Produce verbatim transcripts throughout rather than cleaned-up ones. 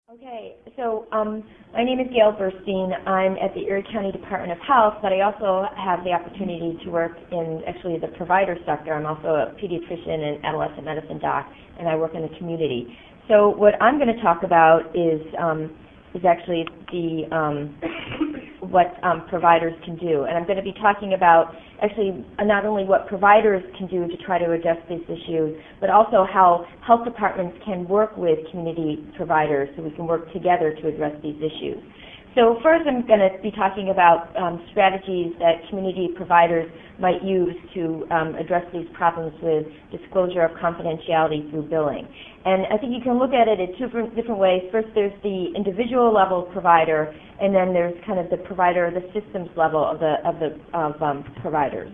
Okay, so um, my name is Gail Burstein. I'm at the Erie County Department of Health, but I also have the opportunity to work in actually the provider sector. I'm also a pediatrician and adolescent medicine doc, and I work in the community. So what I'm going to talk about is um, is actually the um, what um, providers can do, and I'm going to be talking about actually not only what providers can do to try to address these issues, but also how health departments can work with community providers so we can work together to address these issues. So first I'm going to be talking about um, strategies that community providers might use to um, address these problems with disclosure of confidentiality through billing. And I think you can look at it in two different, different ways. First, there's the individual level provider, and then there's kind of the provider, the systems level of the of the of um, providers.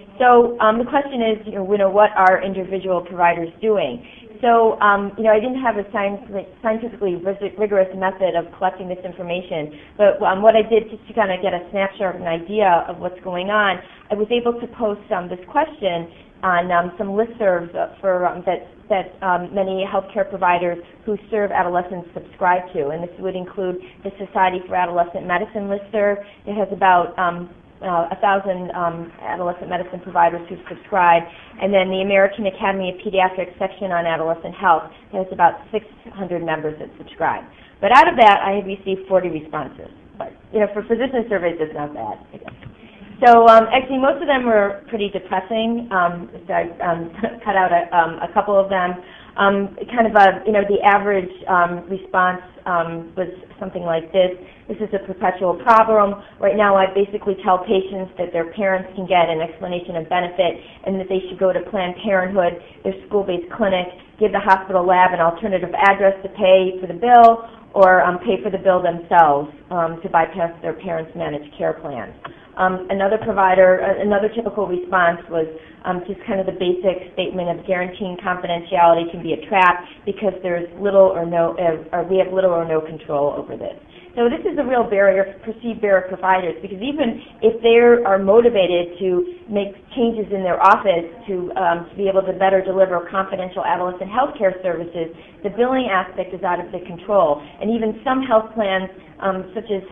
So um, the question is, you know, you know, what are individual providers doing? So, um, you know, I didn't have a scientifically rigorous method of collecting this information, but um, what I did just to kind of get a snapshot, an idea of what's going on, I was able to post um, this question on um, some listservs for um, that that um, many healthcare providers who serve adolescents subscribe to, and this would include the Society for Adolescent Medicine listserv. It has about um, Uh, a thousand um, adolescent medicine providers who subscribe, and then the American Academy of Pediatrics section on adolescent health has about six hundred members that subscribe. But out of that, I have received forty responses. But you know, for physician surveys, it's not bad, I guess. So um, actually, most of them were pretty depressing. Um, so I um, cut out a, um, a couple of them. Um, kind of a, you know, the average um, response um, was something like this. This is a perpetual problem. Right now, I basically tell patients that their parents can get an explanation of benefit and that they should go to Planned Parenthood, their school-based clinic, give the hospital lab an alternative address to pay for the bill, or um, pay for the bill themselves um, to bypass their parents' managed care plans. Um, another provider, uh, another typical response was um, just kind of the basic statement of guaranteeing confidentiality can be a trap because there's little or no, uh, or we have little or no control over this. So this is a real barrier, perceived barrier for providers, because even if they are motivated to make changes in their office to, um, to be able to better deliver confidential adolescent health care services, the billing aspect is out of their control. And even some health plans, um, such as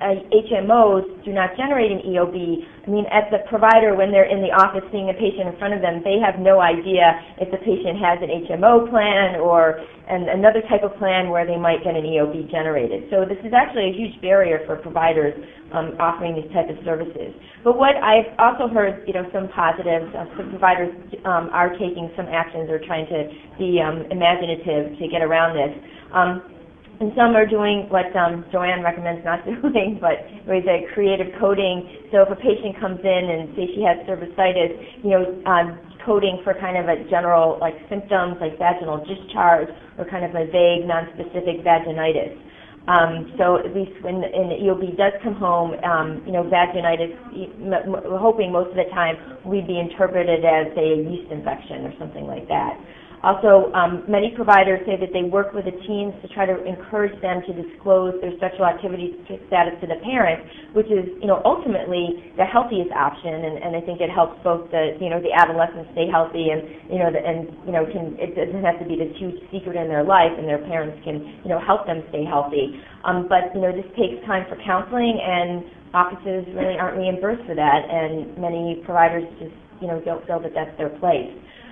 H M Os, do not generate an E O B. I mean, as the provider, when they're in the office seeing a patient in front of them, they have no idea if the patient has an H M O plan or an, another type of plan where they might get an E O B generated. So this is actually a huge barrier for providers um, offering these types of services. But what I've also heard, you know, some positives. Uh, some providers um, are taking some actions or trying to be um, imaginative to get around this. Um, And some are doing what um, Joanne recommends not doing, but where they creative coding. So if a patient comes in and say she has cervicitis, you know, um, coding for kind of a general like symptoms like vaginal discharge or kind of a vague, non-specific vaginitis. Um, so at least when the, and the E O B does come home, um, you know, vaginitis, we're hoping most of the time we'd be interpreted as a yeast infection or something like that. Also, um, many providers say that they work with the teens to try to encourage them to disclose their sexual activity status to the parents, which is, you know, ultimately the healthiest option, and, and I think it helps both the, you know, the adolescents stay healthy, and, you know, the, and, you know, can, it doesn't have to be this huge secret in their life, and their parents can, you know, help them stay healthy. Um, but, you know, this takes time for counseling, and offices really aren't reimbursed for that, and many providers just, you know, don't feel that that's their place.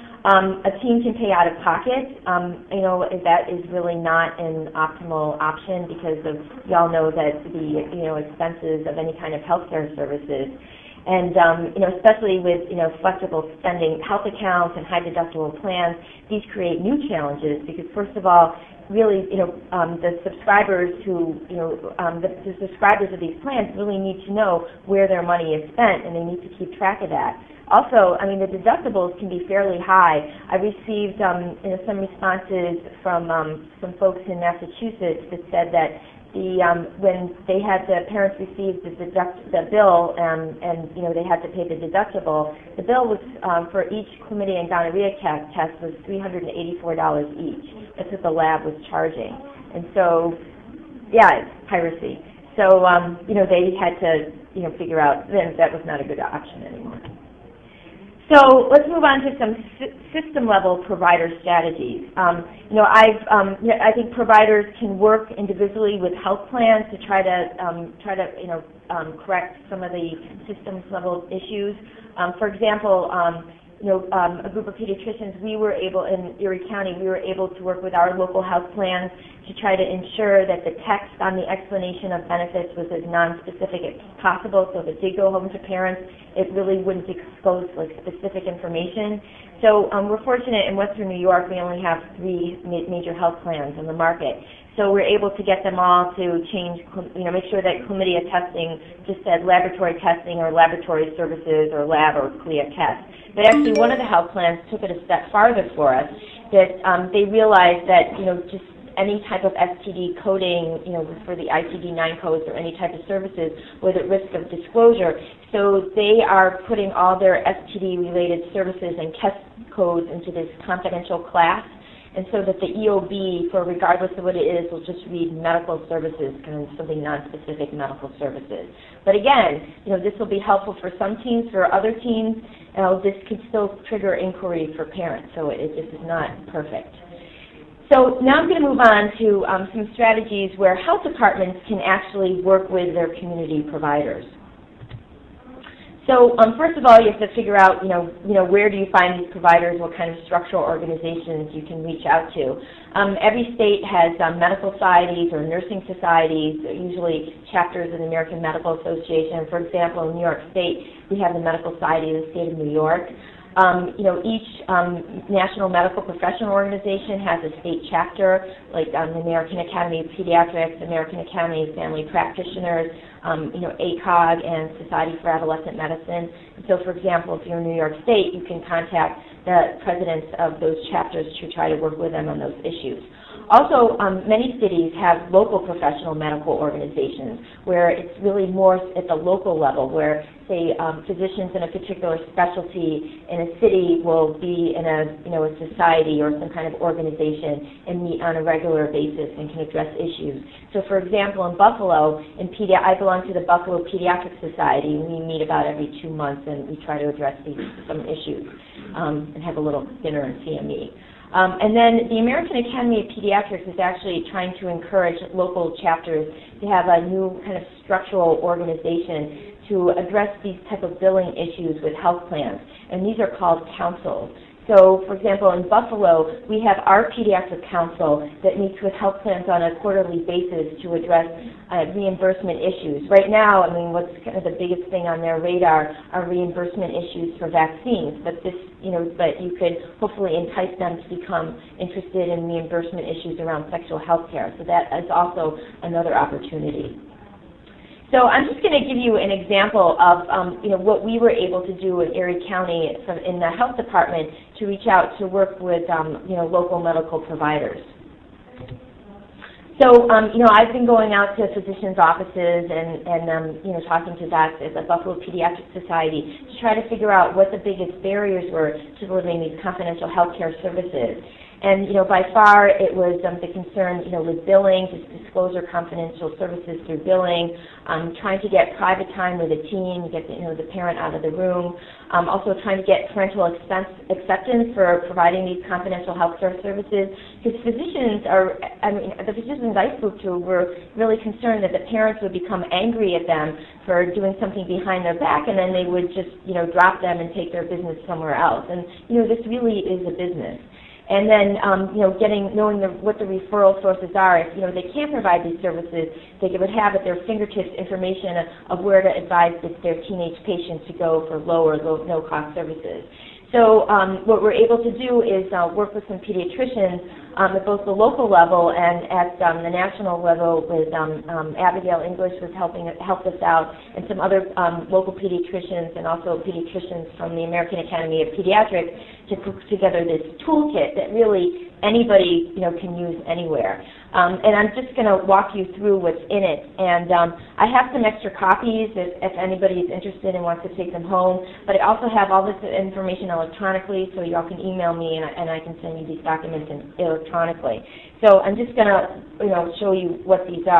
Um, a teen can pay out of pocket. Um, you know, that is really not an optimal option because of, you all know that the, you know, expenses of any kind of healthcare services. And, um, you know, especially with, you know, flexible spending health accounts and high deductible plans, these create new challenges because, first of all, really, you know, um, the subscribers who, you know, um, the, the subscribers of these plans really need to know where their money is spent, and they need to keep track of that. Also, I mean, the deductibles can be fairly high. I received um, you know, some responses from um, some folks in Massachusetts that said that the um, when they had the parents receive the deduct the bill um, and you know they had to pay the deductible, the bill was um, for each chlamydia and gonorrhea test was three hundred eighty-four dollars each. That's what the lab was charging, and so yeah, it's piracy. So um, you know they had to you know figure out then that was not a good option anymore. So let's move on to some system-level provider strategies. Um, you know, I've, um, I think providers can work individually with health plans to try to um, try to you know um, correct some of the systems-level issues. Um, for example, um, you know, um, a group of pediatricians, we were able in Erie County, we were able to work with our local health plans to try to ensure that the text on the explanation of benefits was as non-specific as possible. So if it did go home to parents, it really wouldn't expose like specific information. So um, we're fortunate in Western New York, we only have three ma major health plans on the market. So we're able to get them all to change, you know, make sure that chlamydia testing just said laboratory testing or laboratory services or lab or CLIA test. But actually one of the health plans took it a step farther for us, that um, they realized that, you know, just any type of S T D coding, you know, for the I C D nine codes or any type of services was at risk of disclosure. So they are putting all their S T D-related services and test codes into this confidential class, and so that the E O B, for regardless of what it is, will just read medical services, kind of something non-specific medical services. But again, you know, this will be helpful for some teams. For other teams, you know, this could still trigger inquiry for parents, so it, this is not perfect. So now I'm going to move on to um, some strategies where health departments can actually work with their community providers. So um, first of all, you have to figure out, you know, you know, where do you find these providers, what kind of structural organizations you can reach out to. Um, every state has um, medical societies or nursing societies, usually chapters of the American Medical Association. For example, in New York State, we have the Medical Society of the State of New York. Um, you know, each um, national medical professional organization has a state chapter, like um, the American Academy of Pediatrics, American Academy of Family Practitioners, um, you know, A C O G, and Society for Adolescent Medicine. And so, for example, if you're in New York State, you can contact the presidents of those chapters to try to work with them on those issues. Also, um, many cities have local professional medical organizations where it's really more at the local level, where, say, um, physicians in a particular specialty in a city will be in a, you know, a society or some kind of organization and meet on a regular basis and can address issues. So, for example, in Buffalo, in pedi I belong to the Buffalo Pediatric Society. We meet about every two months and we try to address these some issues um, and have a little dinner and C M E. Um, and then the American Academy of Pediatrics is actually trying to encourage local chapters to have a new kind of structural organization to address these type of billing issues with health plans. And these are called councils. So, for example, in Buffalo, we have our pediatric council that meets with health plans on a quarterly basis to address uh, reimbursement issues. Right now, I mean, what's kind of the biggest thing on their radar are reimbursement issues for vaccines. But this, you know, but you could hopefully entice them to become interested in reimbursement issues around sexual health care. So that is also another opportunity. So I'm just going to give you an example of um, you know, what we were able to do in Erie County from, in the health department to reach out to work with um, you know, local medical providers. So um, you know, I've been going out to physicians' offices and, and um, you know, talking to docs at the Buffalo Pediatric Society to try to figure out what the biggest barriers were to delivering these confidential health care services. And, you know, by far it was um, the concern, you know, with billing, just disclosure confidential services through billing, um, trying to get private time with a teen, get the, you know, the parent out of the room, um, also trying to get parental expense, acceptance for providing these confidential health care services, because physicians are, I mean, the physicians I spoke to were really concerned that the parents would become angry at them for doing something behind their back, and then they would just, you know, drop them and take their business somewhere else. And, you know, this really is a business. And then, um, you know, getting, knowing the, what the referral sources are. If, you know, they can't provide these services, they would have at their fingertips information of where to advise their teenage patients to go for low or low, no-cost services. So um, what we're able to do is uh, work with some pediatricians um, at both the local level and at um, the national level with um, um, Abigail English was helping helped us out, and some other um, local pediatricians and also pediatricians from the American Academy of Pediatrics to put together this toolkit that really anybody, you know, can use anywhere. Um, and I'm just going to walk you through what's in it. And um, I have some extra copies if, if anybody is interested and wants to take them home. But I also have all this information electronically, so y'all can email me and, and I can send you these documents in, electronically. So I'm just going to, you know, show you what these are.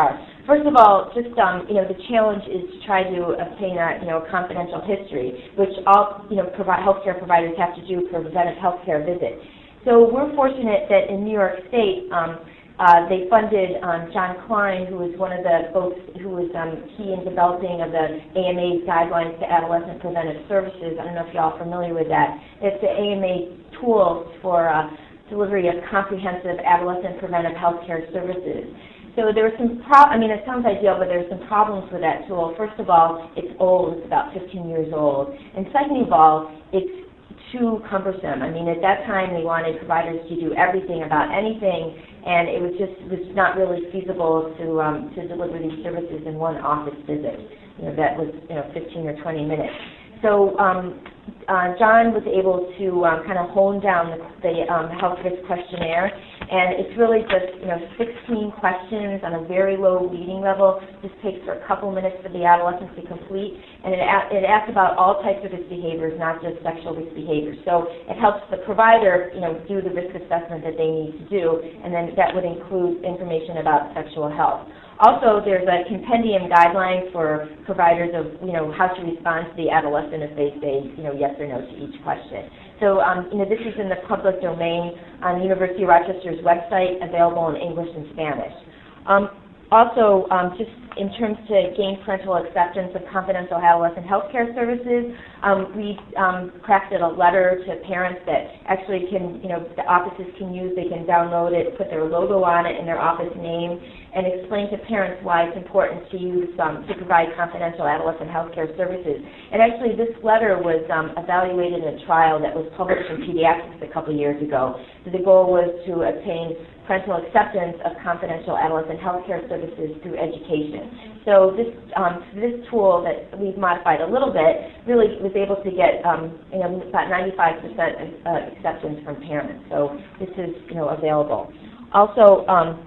first of all, just um, you know, the challenge is to try to obtain a you know confidential history, which all you know provide healthcare providers have to do for preventive healthcare visits. So we're fortunate that in New York State, um, uh, they funded um, John Klein, who was one of the folks who was um, key in developing of the A M A's guidelines to adolescent preventive services. I don't know if you're all familiar with that. It's the A M A tools for uh, delivery of comprehensive adolescent preventive healthcare services. So there were some pro I mean, it sounds ideal, but there's some problems with that tool. First of all, it's old. It's about fifteen years old. And second of all, it's too cumbersome. I mean, at that time, they wanted providers to do everything about anything, and it was just it was not really feasible to um, to deliver these services in one office visit. You know, that was you know fifteen or twenty minutes. So um, uh, John was able to um, kind of hone down the, the um, health risk questionnaire, and it's really just you know sixteen questions on a very low reading level. This takes for a couple minutes for the adolescents to complete, and it, it asks about all types of risk behaviors, not just sexual risk behaviors. So it helps the provider you know do the risk assessment that they need to do, and then that would include information about sexual health. Also, there's a compendium guideline for providers of, you know, how to respond to the adolescent if they say, you know, yes or no to each question. So, um, you know, this is in the public domain on the University of Rochester's website, available in English and Spanish. Um, also, um, just in terms to gain parental acceptance of confidential adolescent health care services, um, we um, crafted a letter to parents that actually can, you know, the offices can use. They can download it, put their logo on it and their office name, and explain to parents why it's important to use um, to provide confidential adolescent health care services. And actually, this letter was um, evaluated in a trial that was published in Pediatrics a couple years ago. So the goal was to obtain parental acceptance of confidential adolescent health care services through education. So this um, this tool that we've modified a little bit really was able to get um, you know about ninety-five percent uh, acceptance from parents. So this is you know available. Also. Um,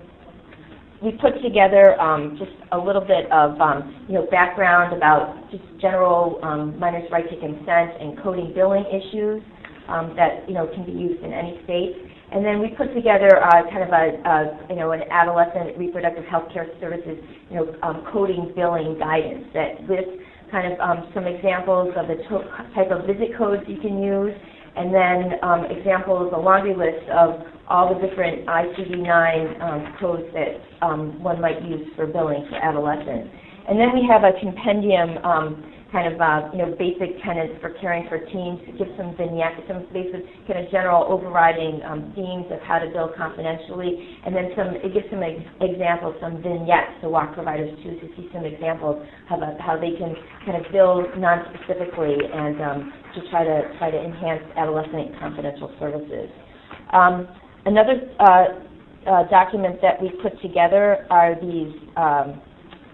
We put together um, just a little bit of um, you know background about just general um, minors' right to consent and coding billing issues um, that you know can be used in any state. And then we put together uh, kind of a, a you know an adolescent reproductive health care services you know um, coding billing guidance that lists kind of um, some examples of the type of visit codes you can use, and then um, examples, a laundry list of all the different I C D nine um, codes that um, one might use for billing for adolescents. And then we have a compendium, um, kind of uh, you know basic tenets for caring for teens, to give some vignettes, some basic kind of general overriding um, themes of how to bill confidentially, and then some it gives some ex examples, some vignettes to walk providers to to see some examples of uh, how they can kind of bill non-specifically and um, to try to try to enhance adolescent confidential services. Um, Another uh, uh, document that we put together are these um,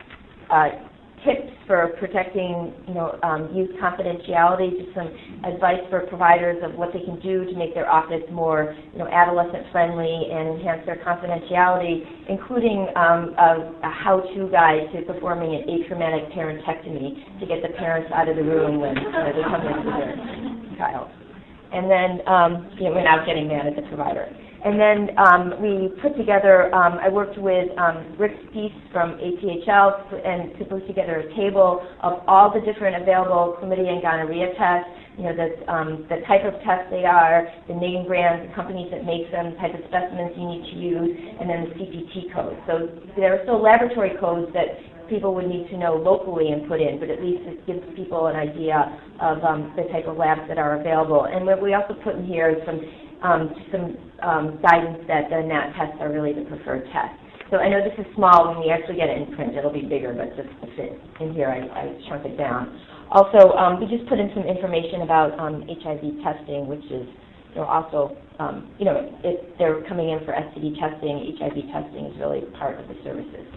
uh, tips for protecting, you know, um, youth confidentiality, just some advice for providers of what they can do to make their office more, you know, adolescent-friendly and enhance their confidentiality, including um, a, a how-to guide to performing an atraumatic parentectomy to get the parents out of the room when you know, they come in for their child. And then, um, you know, without getting mad at the provider. And then um, we put together, um, I worked with um, Rick Spies from A P H L and to put together a table of all the different available chlamydia and gonorrhea tests, you know, the, um, the type of tests they are, the name brands, the companies that make them, the type of specimens you need to use, and then the C P T code. So there are still laboratory codes that people would need to know locally and put in, but at least it gives people an idea of um, the type of labs that are available. And what we also put in here is some um, some um, guidance that the N A T tests are really the preferred test. So I know this is small. When we actually get it in print, it'll be bigger, but just to fit in here, I, I shrunk it down. Also, um, we just put in some information about um, H I V testing, which is you know, also, um, you know, if they're coming in for S T D testing, H I V testing is really part of the services.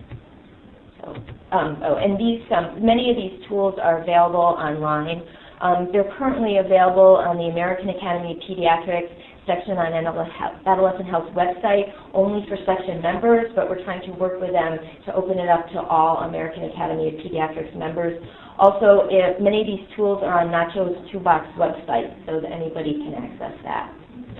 So, um, oh, and these, um, many of these tools are available online. Um, they're currently available on the American Academy of Pediatrics section on Adolescent Health's website, only for section members, but we're trying to work with them to open it up to all American Academy of Pediatrics members. Also, if many of these tools are on Nacho's Two Box website, so that anybody can access that.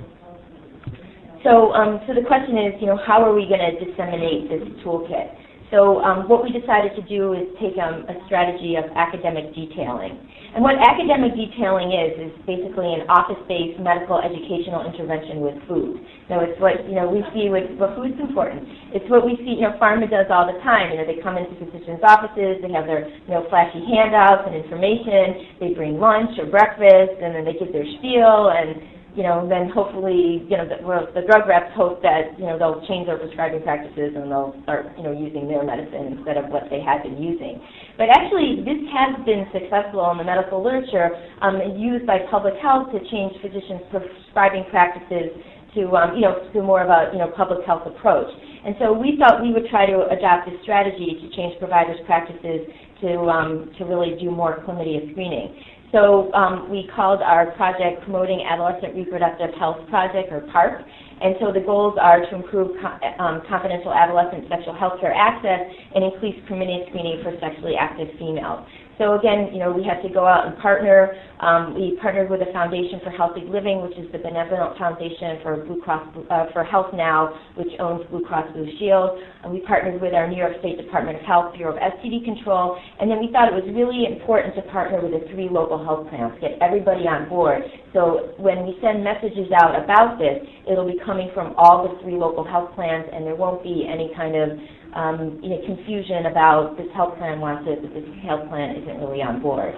So, um, so the question is, you know, how are we going to disseminate this toolkit? So um, what we decided to do is take um, a strategy of academic detailing. And what academic detailing is, is basically an office-based medical educational intervention with food. So it's what, you know, we see with, well, food's important. It's what we see, you know, pharma does all the time. You know, they come into physicians' offices, they have their, you know, flashy handouts and information, they bring lunch or breakfast, and then they give their spiel, and you know, then hopefully, you know, the, well, the drug reps hope that, you know, they'll change their prescribing practices and they'll start, you know, using their medicine instead of what they had been using. But actually, this has been successful in the medical literature um, and used by public health to change physicians' prescribing practices to, um, you know, to more of a, you know, public health approach. And so we thought we would try to adopt this strategy to change providers' practices to, um, to really do more chlamydia screening. So um, we called our project Promoting Adolescent Reproductive Health Project, or PARP. And so the goals are to improve co um, confidential adolescent sexual health care access and increase chlamydia screening for sexually active females. So again, you know, we had to go out and partner. Um, we partnered with the Foundation for Healthy Living, which is the benevolent foundation for Blue Cross uh, for Health Now, which owns Blue Cross Blue Shield. And we partnered with our New York State Department of Health Bureau of S T D Control. And then we thought it was really important to partner with the three local health plans, get everybody on board. So when we send messages out about this, it'll be coming from all the three local health plans, and there won't be any kind of Um, you know, confusion about this health plan wants it, but this health plan isn't really on board.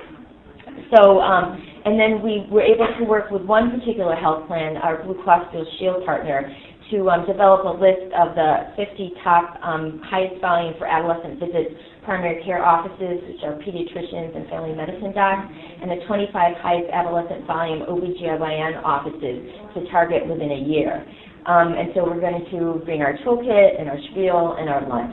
So, um, and then we were able to work with one particular health plan, our Blue Cross Blue Shield partner, to um, develop a list of the fifty top um, highest volume for adolescent visits primary care offices, which are pediatricians and family medicine docs, and the twenty-five highest adolescent volume O B G Y N offices to target within a year. Um, and so we're going to bring our toolkit and our spiel and our lunch.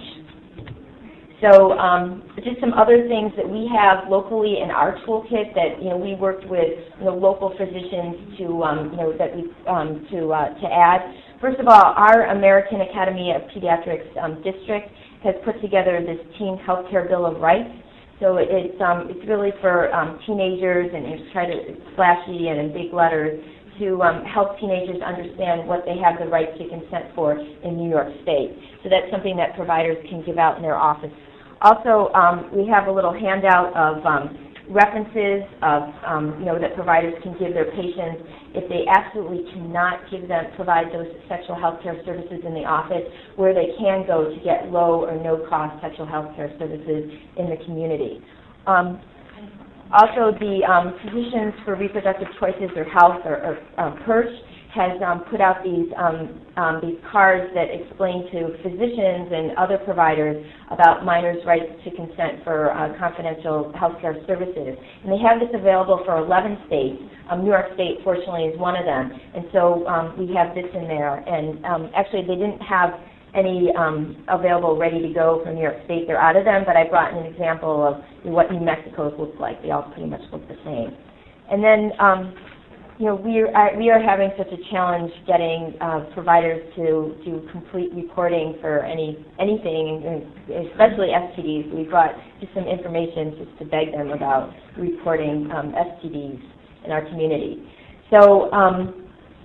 So um, just some other things that we have locally in our toolkit that, you know, we worked with, you know, local physicians to, um, you know, that we, um, to, uh, to add. First of all, our American Academy of Pediatrics um, district has put together this Teen Healthcare Bill of Rights. So it's, um, it's really for um, teenagers, and it's try to, it's flashy and in big letters, to um, help teenagers understand what they have the right to consent for in New York State. So that's something that providers can give out in their office. Also, um, we have a little handout of um, references of, um, you know, that providers can give their patients if they absolutely cannot give them, provide those sexual health care services in the office, where they can go to get low or no-cost sexual health care services in the community. Um, Also, the um, Physicians for Reproductive Choices or Health, or, or um, PERCH, has um, put out these um, um, these cards that explain to physicians and other providers about minors' rights to consent for uh, confidential health care services. And they have this available for eleven states. Um, New York State, fortunately, is one of them. And so um, we have this in there. And um, actually, they didn't have any um, available ready to go from New York State. They're out of them, but I brought an example of what New Mexico's looks like. They all pretty much look the same. And then, um, you know, we are, we are having such a challenge getting uh, providers to do complete reporting for any anything, especially S T Ds. We brought just some information just to beg them about reporting um, S T Ds in our community. So. Um,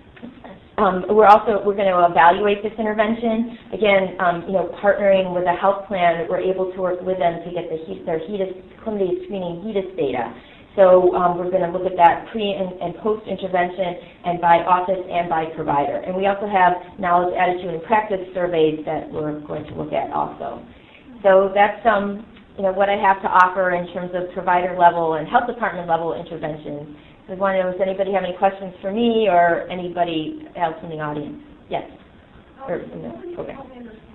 Um, we're also we're going to evaluate this intervention. Again, um, you know, partnering with a health plan, we're able to work with them to get the their HEDIS chlamydia screening HEDIS data. So um, we're going to look at that pre and, and post intervention, and by office and by provider. And we also have knowledge, attitude, and practice surveys that we're going to look at also. So that's um, you know, what I have to offer in terms of provider level and health department level interventions. I want to know, does anybody have any questions for me or anybody else in the audience? Yes. Or in the program.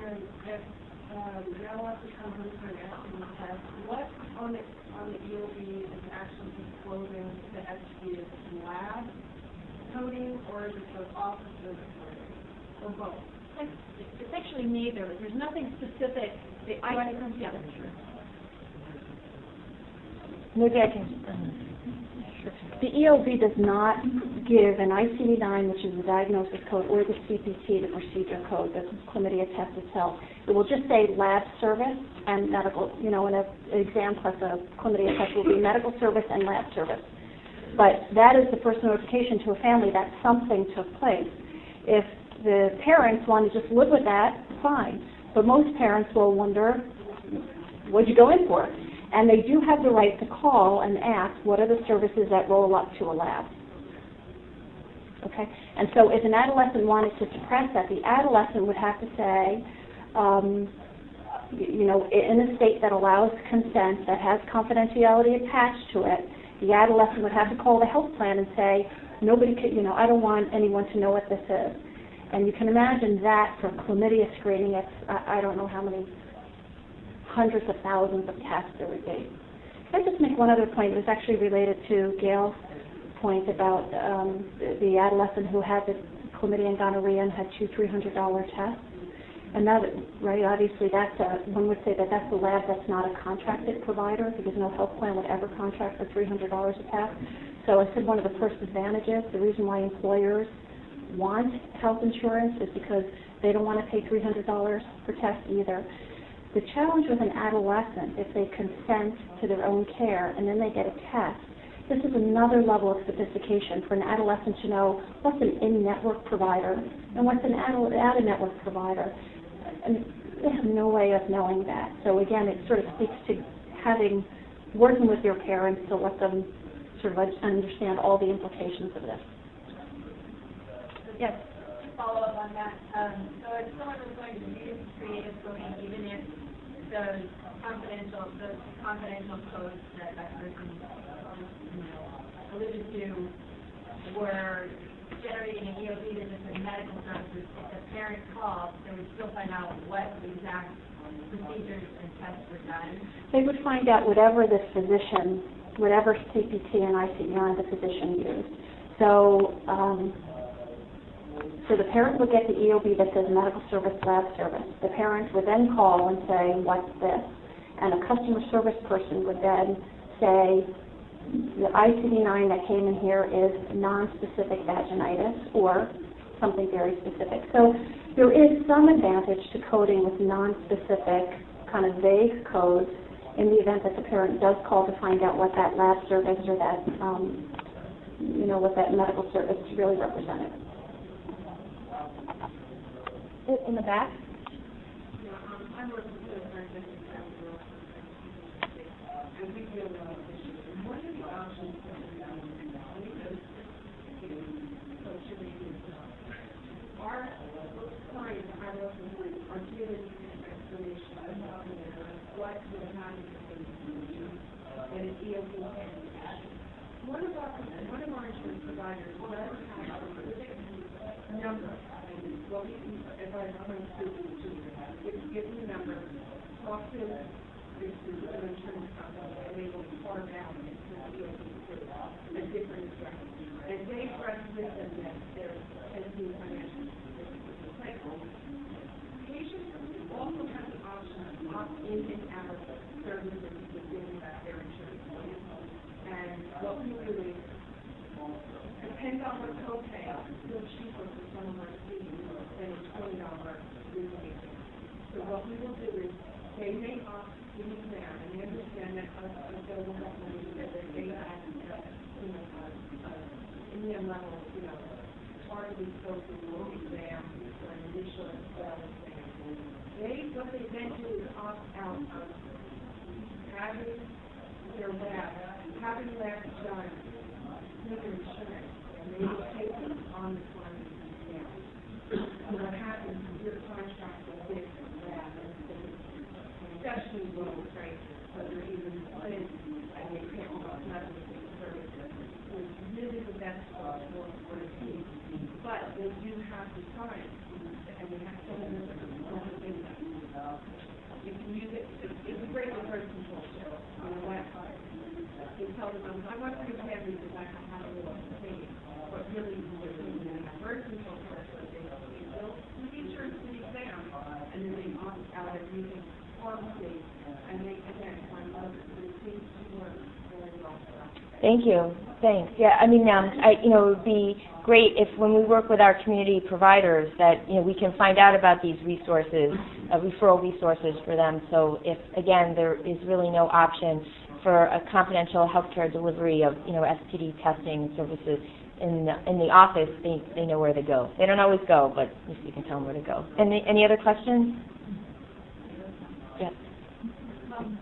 What on the on the E O B is actually disclosing the S T D lab coding, or is it the office visit coding, or both? It's, it's actually neither. There's nothing specific. The, I, yeah. Maybe I can. The E O B does not give an I C D nine, which is the diagnosis code, or the C P T, the procedure code, the chlamydia test itself. It will just say lab service and medical, you know, in an exam plus a chlamydia test will be medical service and lab service. But that is the first notification to a family that something took place. If the parents want to just live with that, fine. But most parents will wonder, what'd you go in for? And they do have the right to call and ask, what are the services that roll up to a lab? Okay? And so if an adolescent wanted to suppress that, the adolescent would have to say, um, you know, in a state that allows consent, that has confidentiality attached to it, the adolescent would have to call the health plan and say, nobody could, you know, I don't want anyone to know what this is. And you can imagine that for chlamydia screening, it's, I, I don't know how many hundreds of thousands of tests there would be. Can I just make one other point? It was actually related to Gail's point about um, the, the adolescent who had the chlamydia and gonorrhea and had two three hundred dollar tests. And that, right, obviously that's a, one would say that that's a lab that's not a contracted provider because no health plan would ever contract for three hundred dollars a test. So I said one of the first advantages, the reason why employers want health insurance is because they don't want to pay three hundred dollars per test either. The challenge with an adolescent, if they consent to their own care and then they get a test, this is another level of sophistication for an adolescent to know what's an in-network provider and what's an out-of-network provider. And they have no way of knowing that. So again, it sort of speaks to having, working with your parents to let them sort of understand all the implications of this. Yes. Follow up on that. Um, so if someone was going to use creative coding, even if the confidential, the confidential codes that that person you know, alluded to were generating an E O B that just said medical services, if the parent called, they would still find out what exact procedures and tests were done. They would find out whatever the physician, whatever C P T and I C D R the physician used. So, um, so the parent would get the E O B that says medical service, lab service. The parent would then call and say, what's this? And a customer service person would then say, the I C D nine that came in here is non-specific vaginitis or something very specific. So there is some advantage to coding with non-specific, kind of vague codes in the event that the parent does call to find out what that lab service or that, um, you know, what that medical service really represented. In the back? Yeah, um, I work with the scientific council, and we deal with this issue. What are the options that we have? Because, so should we do our clients I work with are giving explanation about what would happen in an E O B. One of our one of our insurance providers does have a specific number. Well, if I come to to give me a number, talk to this an insurance company, and they will carve out a different address. And they represent them that they're Tennessee Financial. Patients also have the option to opt in and out of services within their insurance plan. And what we do is, depends on what copay, it's still cheaper for some of our students than a twenty dollar rebate. So what we will do is, they may opt in exam, and they understand that us, us, they will have money that they have, you know, uh, in their level, you know, part of these go through low exam or an initial exam. They, what they then do is opt out of having their lab, having labs done with their insurance, and they will take them on the one exam. So what happens is your contract will get lab, especially low, right? So they're even split, and they can't almost nothing with the services. So it's really the best for for the team. But they do have the time, and we have some of them that things that you can use it. It's a great birth control show on the website. They tell them, I want to have these because I have a little thing. But really, they're doing a birth control person. They'll do the insurance for the exam, and then they opt out of using pharmacy, and they, again, find out that it seems to work very well. Thank you. Thanks. Yeah, I mean, um, I, you know, it would be great if when we work with our community providers that, you know, we can find out about these resources, uh, referral resources for them. So if, again, there is really no option for a confidential healthcare delivery of, you know, S T D testing services in the, in the office, they, they know where to go. They don't always go, but at least you can tell them where to go. Any, any other questions? Um,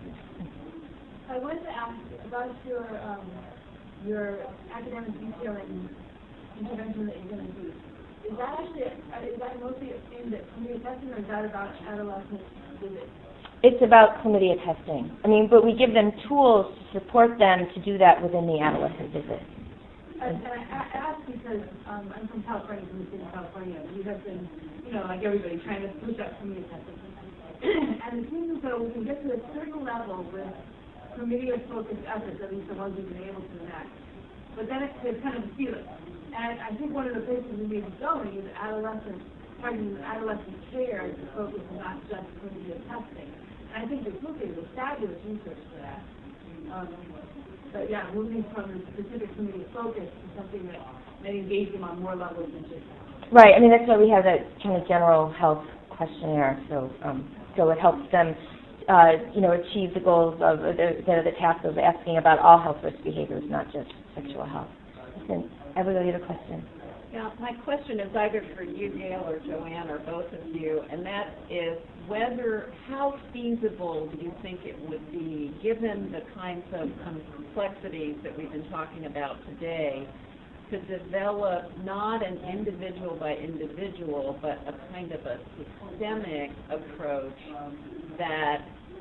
I wanted to ask about your um, your academic detailing intervention that you're going to do. Is that actually is that mostly aimed at chlamydia testing, or is that about adolescent visits? It's about chlamydia testing. I mean, but we give them tools to support them to do that within the adolescent visit. And, and I, I ask because um, I'm from California, from the state of California. We have been, you know, like everybody, trying to push up chlamydia testing. And it seems as though we can get to a certain level with chlamydia-focused efforts, at least the ones we've been able to enact. But then it's, there's kind of a ceiling. And I think one of the places we may be going is adolescent, pardon, adolescent care is the focus, not just chlamydia testing. And I think the book is a fabulous research for that. Um, but yeah, moving from the specific chlamydia focus to something that, that engages them on more levels than just. Right. I mean, that's why we have that kind of general health questionnaire. So, um, so it helps them, uh, you know, achieve the goals of the, the, the task of asking about all health risk behaviors, not just sexual health. And Abigail, you have a question. Yeah, my question is either for you, Gail, or Joanne, or both of you, and that is whether, how feasible do you think it would be, given the kinds of complexities that we've been talking about today, to develop not an individual by individual, but a kind of a systemic approach that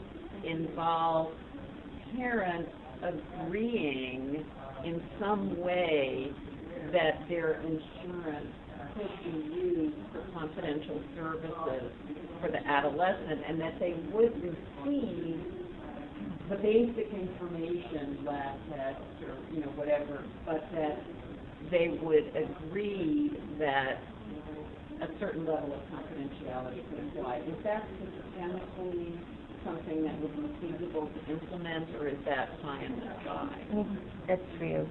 involves parents agreeing in some way that their insurance could be used for confidential services for the adolescent, and that they would receive the basic information, lab tests or, you know, whatever, but that they would agree that a certain level of confidentiality could apply. Is that systemically something that would be feasible to implement, or is that pie in the sky? Mm-hmm. That's for you.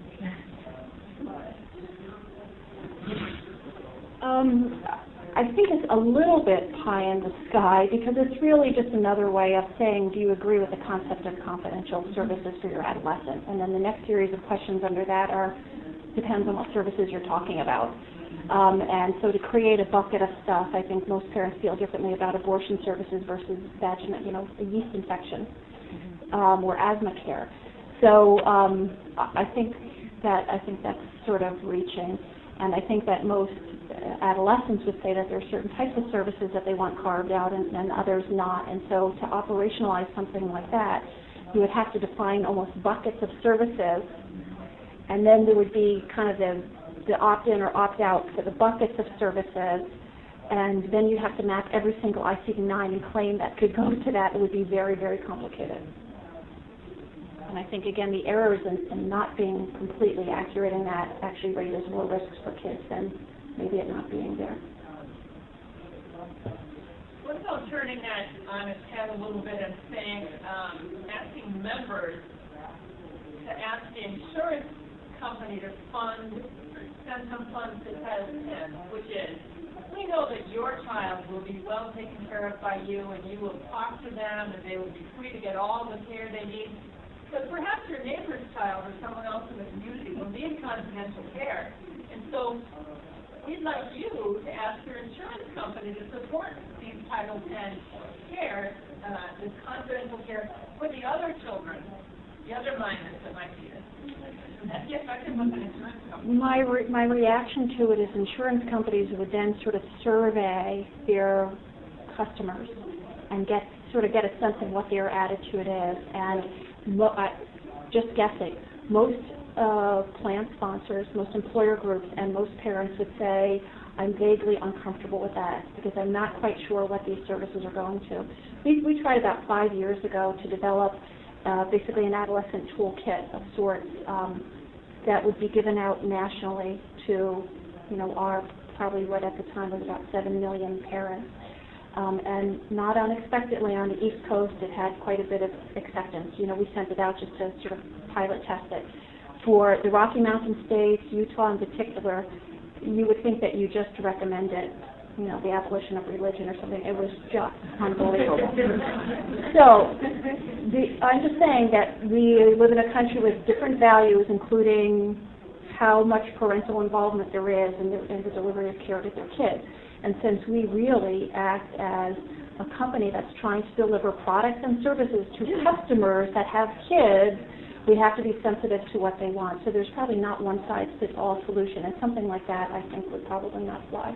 Um, I think it's a little bit pie in the sky because it's really just another way of saying, do you agree with the concept of confidential services for your adolescent? And then the next series of questions under that are, depends on what services you're talking about. Um, and so to create a bucket of stuff, I think most parents feel differently about abortion services versus vaginal, you know, a yeast infection um, or asthma care. So um, I think that I think that's sort of reaching, and I think that most adolescents would say that there are certain types of services that they want carved out and, and others not. And so to operationalize something like that, you would have to define almost buckets of services, and then there would be kind of the, the opt-in or opt-out for the buckets of services, and then you'd have to map every single I C D nine and claim that could go to that. It would be very, very complicated. And I think, again, the errors in, in not being completely accurate in that actually raises more risks for kids than maybe it not being there. What about turning that on its head a little bit and saying, um, asking members to ask the insurance company to fund, send some funds to test him, which is, we know that your child will be well taken care of by you, and you will talk to them, and they will be free to get all the care they need. But perhaps your neighbor's child or someone else in the community will need confidential care. And so we'd like you to ask your insurance company to support these Title ten care, uh, this confidential care for the other children, the other minors that might need it. That's the effective of an insurance company. My, re- my reaction to it is insurance companies would then sort of survey their customers and get sort of get a sense of what their attitude is. And Mo- I, just guessing, most uh, plan sponsors, most employer groups, and most parents would say, I'm vaguely uncomfortable with that because I'm not quite sure what these services are going to. We, we tried about five years ago to develop uh, basically an adolescent toolkit of sorts um, that would be given out nationally to, you know, our probably what at the time was about seven million parents. Um, and not unexpectedly on the East Coast, it had quite a bit of acceptance. You know, we sent it out just to sort of pilot test it. For the Rocky Mountain states, Utah in particular, you would think that you just recommended, you know, the abolition of religion or something. It was just unbelievable. So the, I'm just saying that we live in a country with different values, including how much parental involvement there is in the, in the delivery of care to their kids. And since we really act as a company that's trying to deliver products and services to customers that have kids, we have to be sensitive to what they want. So there's probably not one size fits all solution, and something like that I think would probably not fly.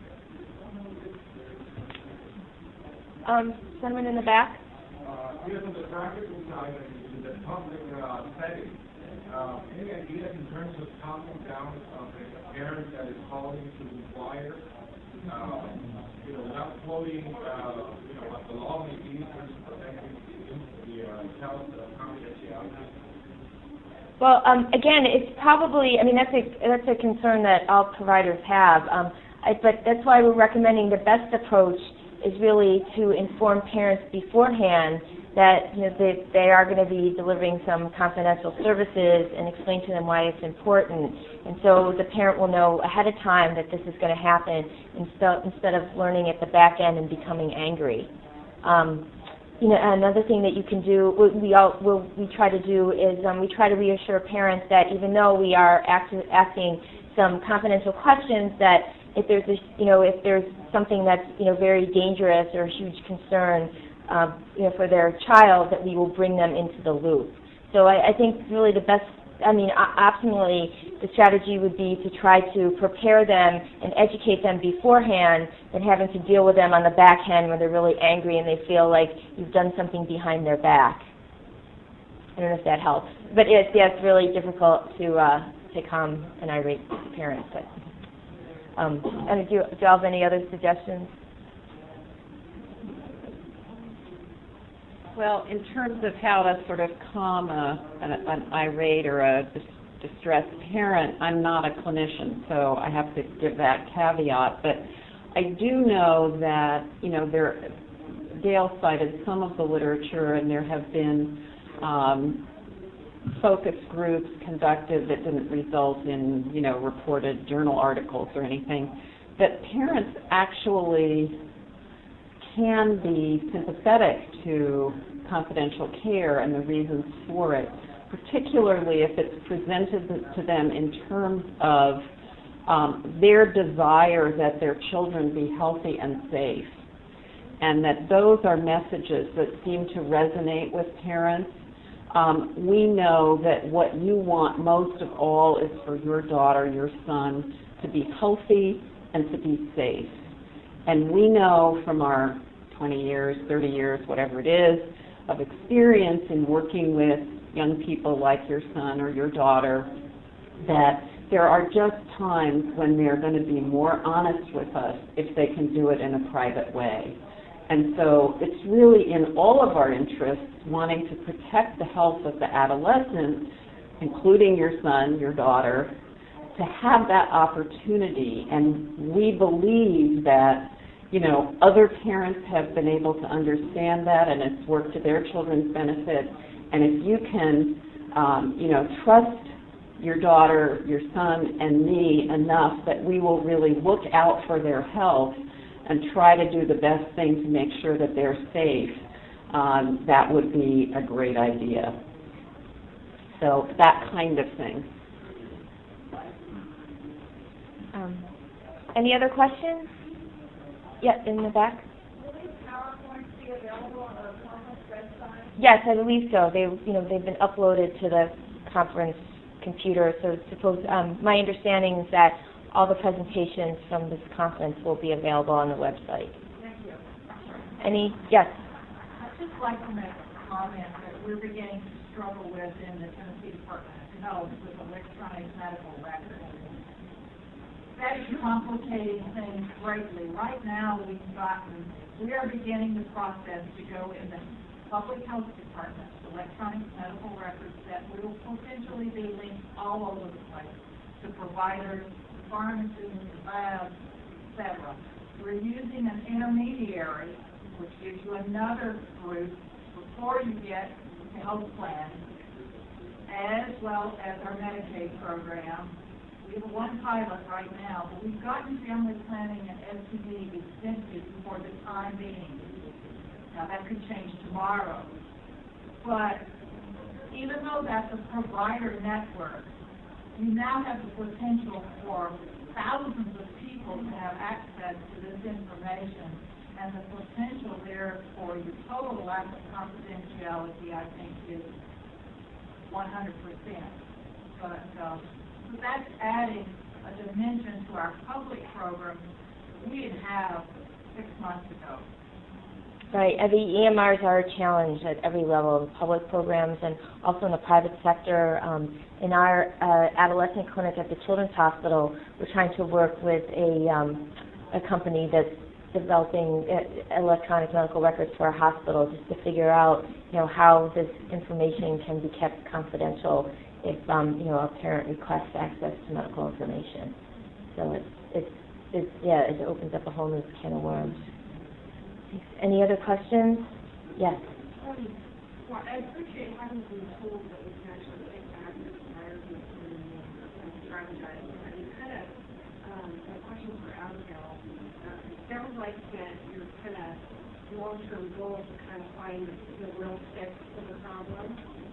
Um, someone in the back? Uh, yes, on the practical side, in the public uh, setting, uh, any ideas in terms of talking down of a parent that is calling to inquire, uh, you know, without quoting, uh, you know, what the law may be in terms of protecting the uh, child's uh, confidentiality? Well, um, again, it's probably, I mean, that's a, that's a concern that all providers have, um, I, but that's why we're recommending the best approach is really to inform parents beforehand that, you know, they, they are going to be delivering some confidential services and explain to them why it's important. And so the parent will know ahead of time that this is going to happen instead, instead of learning at the back end and becoming angry. Um, You know, another thing that you can do, what we all, what we try to do is um, we try to reassure parents that even though we are act asking some confidential questions, that if there's a, you know, if there's something that's, you know, very dangerous or a huge concern, uh, you know, for their child, that we will bring them into the loop. So I, I think really the best, I mean, optimally, the strategy would be to try to prepare them and educate them beforehand than having to deal with them on the back end when they're really angry and they feel like you've done something behind their back. I don't know if that helps. But it's, yeah, it's really difficult to uh, to calm an irate parent. But, um, and do you, do you have any other suggestions? Well, in terms of how to sort of calm a, an, an irate or a dis- distressed parent, I'm not a clinician, so I have to give that caveat. But I do know that, you know, there, Gail cited some of the literature, and there have been um, focus groups conducted that didn't result in, you know, reported journal articles or anything, that parents actually can be sympathetic to confidential care and the reasons for it, particularly if it's presented to them in terms of um, their desire that their children be healthy and safe, and that those are messages that seem to resonate with parents. Um, we know that what you want most of all is for your daughter, your son, to be healthy and to be safe. And we know from our twenty years, thirty years, whatever it is, of experience in working with young people like your son or your daughter, that there are just times when they're going to be more honest with us if they can do it in a private way. And so it's really in all of our interests, wanting to protect the health of the adolescent, including your son, your daughter, to have that opportunity. And we believe that, you know, other parents have been able to understand that, and it's worked to their children's benefit. And if you can, um, you know, trust your daughter, your son, and me enough that we will really look out for their health and try to do the best thing to make sure that they're safe, um, that would be a great idea. So that kind of thing. Um, any other questions? Yeah, in the back. Will these PowerPoints be available on the conference website? Yes, I believe so. They, you know, they've been uploaded to the conference computer. So, suppose um, my understanding is that all the presentations from this conference will be available on the website. Thank you. Any? Yes. I'd just like to make a comment that we're beginning to struggle with in the Tennessee Department of Health with electronic medical records. That is complicating things greatly. Right now, we've gotten, we are beginning the process to go in the public health department, electronic medical records that will potentially be linked all over the place to providers, pharmacies, labs, et cetera. We're using an intermediary, which gives you another group before you get the health plan, as well as our Medicaid program. We have one pilot right now, but we've gotten family planning and S T D exempted for the time being. Now, that could change tomorrow. But even though that's a provider network, you now have the potential for thousands of people to have access to this information and the potential there for your total lack of confidentiality, I think, is one hundred percent. But um, that's adding a dimension to our public program we didn't have six months ago. Right. Uh, The E M Rs are a challenge at every level of the public programs and also in the private sector. Um, in our uh, adolescent clinic at the Children's Hospital, we're trying to work with a, um, a company that's developing uh, electronic medical records for our hospital just to figure out, you know, how this information can be kept confidential if, um, you know, a parent requests access to medical information. So it's, it's, it's yeah, it opens up a whole new can of worms. Any other questions? Yes. Um, well, I appreciate having been told that we can actually take back the environment and strategize. And kind of, um, my question for Abigail, uh, it sounds like that your kind of long-term goal is to kind of find the real fix to the problem.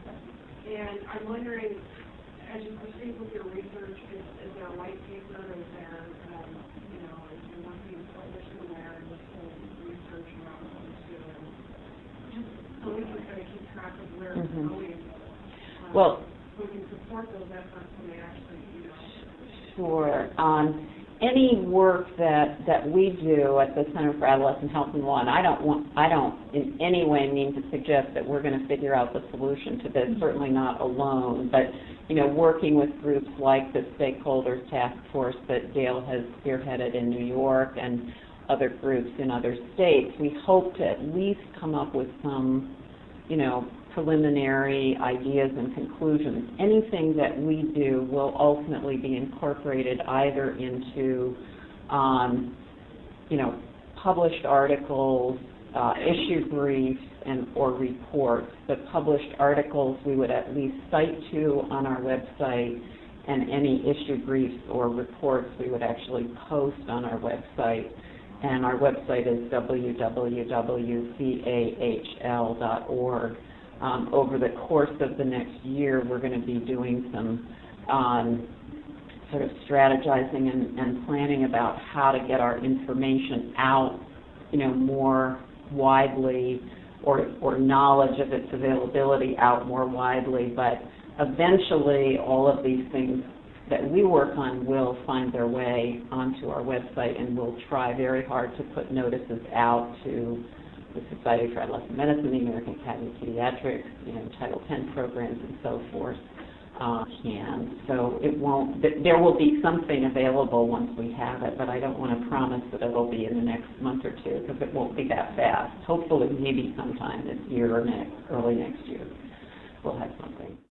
And I'm wondering, as you proceed with your research, is, is there a white paper? Is there, um, you know, is there one being published in there and this whole research around what it's doing? Just so we can kind of keep track of where it's Mhm. going. Um, Well, we can support those efforts when they actually, you know. sure. Um, any work that, that we do at the Center for Adolescent Health and Law, and I don't want, I don't in any way mean to suggest that we're going to figure out the solution to this, certainly not alone, but, you know, working with groups like the Stakeholders Task Force that Dale has spearheaded in New York and other groups in other states, we hope to at least come up with some, you know, preliminary ideas and conclusions. Anything that we do will ultimately be incorporated either into, um, you know, published articles, uh, issue briefs, and or reports. The published articles we would at least cite to on our website, and any issue briefs or reports we would actually post on our website. And our website is w w w dot c a h l dot org. Um, over the course of the next year, we're going to be doing some um, sort of strategizing and, and planning about how to get our information out, you know, more widely, or, or knowledge of its availability out more widely. But eventually, all of these things that we work on will find their way onto our website, and we'll try very hard to put notices out to the Society for Adolescent Medicine, the American Academy of Pediatrics, you know, Title ten programs, and so forth. Uh, can so it won't. There will be something available once we have it, but I don't want to promise that it'll be in the next month or two because it won't be that fast. Hopefully, maybe sometime this year or next, early next year, we'll have something.